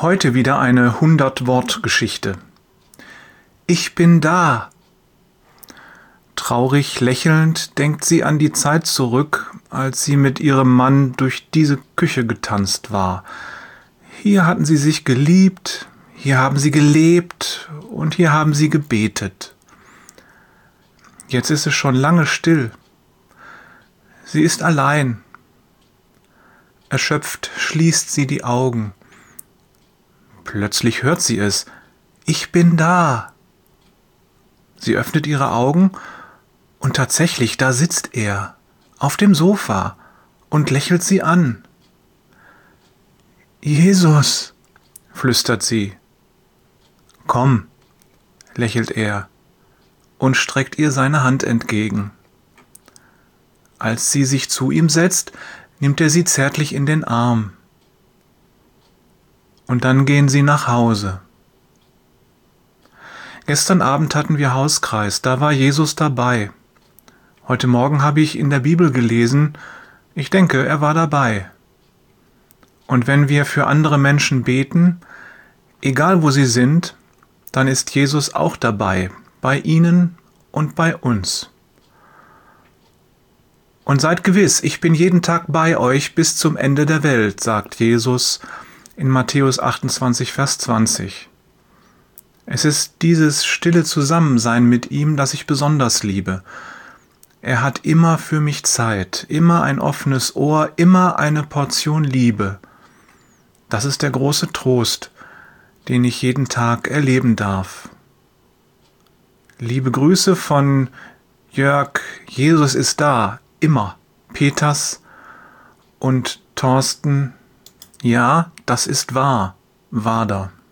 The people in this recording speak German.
Heute wieder eine 100-Wort-Geschichte. Ich bin da. Traurig lächelnd denkt sie an die Zeit zurück, als sie mit ihrem Mann durch diese Küche getanzt war. Hier hatten sie sich geliebt, hier haben sie gelebt und hier haben sie gebetet. Jetzt ist es schon lange still. Sie ist allein. Erschöpft schließt sie die Augen. Plötzlich hört sie es. Ich bin da. Sie öffnet ihre Augen und tatsächlich, da sitzt er, auf dem Sofa und lächelt sie an. Jesus, flüstert sie. Komm, lächelt er und streckt ihr seine Hand entgegen. Als sie sich zu ihm setzt, nimmt er sie zärtlich in den Arm. Und dann gehen sie nach Hause. Gestern Abend hatten wir Hauskreis, da war Jesus dabei. Heute Morgen habe ich in der Bibel gelesen, ich denke, er war dabei. Und wenn wir für andere Menschen beten, egal wo sie sind, dann ist Jesus auch dabei, bei ihnen und bei uns. Und seid gewiss, ich bin jeden Tag bei euch bis zum Ende der Welt, sagt Jesus in Matthäus 28, Vers 20. Es ist dieses stille Zusammensein mit ihm, das ich besonders liebe. Er hat immer für mich Zeit, immer ein offenes Ohr, immer eine Portion Liebe. Das ist der große Trost, den ich jeden Tag erleben darf. Liebe Grüße von Jörg, Jesus ist da, immer, Peters und Thorsten. Ja, das ist wahr, Wader.